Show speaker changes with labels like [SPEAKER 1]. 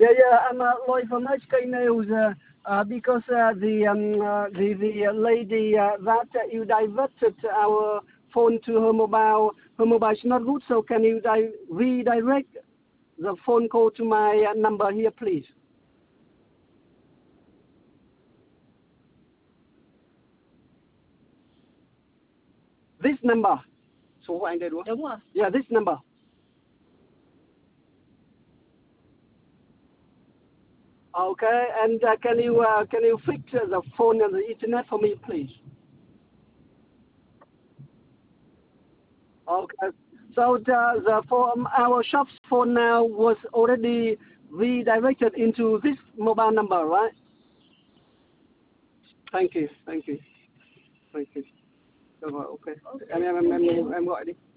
[SPEAKER 1] I'm Lloyd from HK News. Because the lady that you diverted our phone to her mobile is not good. So can you redirect the phone call to my number here, please? This number. Số của anh đây đúng không?
[SPEAKER 2] Đúng rồi.
[SPEAKER 1] Yeah, this number. Okay, and can you fix the phone and the internet for me, please? Okay. So our shop's phone now was already redirected into this mobile number, right? Thank you. Rồi, ok. Em gọi đi.